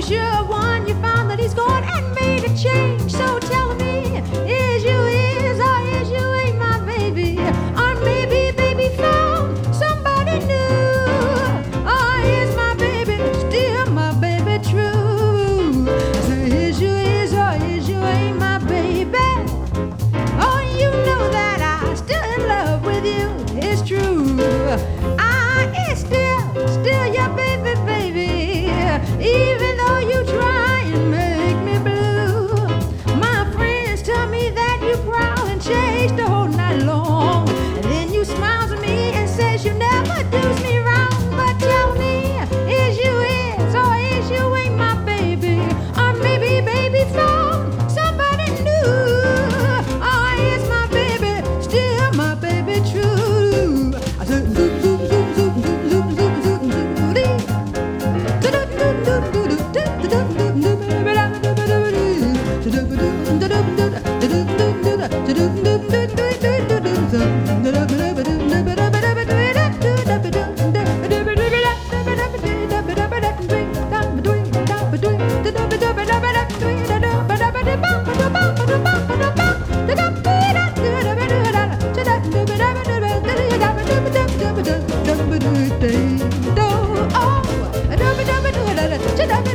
should have won. You found that he's gone and made a change. So tell me, is you is or is you ain't my baby? Or maybe baby found somebody new. Or is my baby still my baby true? So is you is or is you ain't my baby? Oh, you know that I'm still in love with you. It's true. I is still your baby, baby. Even though you try and make me blue. My friends tell me that you prowl and chase the whole night long. And then you smiles at me and says you never does me wrong. But tell me, is you is or is you ain't my baby? Or maybe baby found somebody new. Or is my baby still my baby true? I said zoop zoop zoop zoop zoop zoop zoop zoop zoop dee. Oh,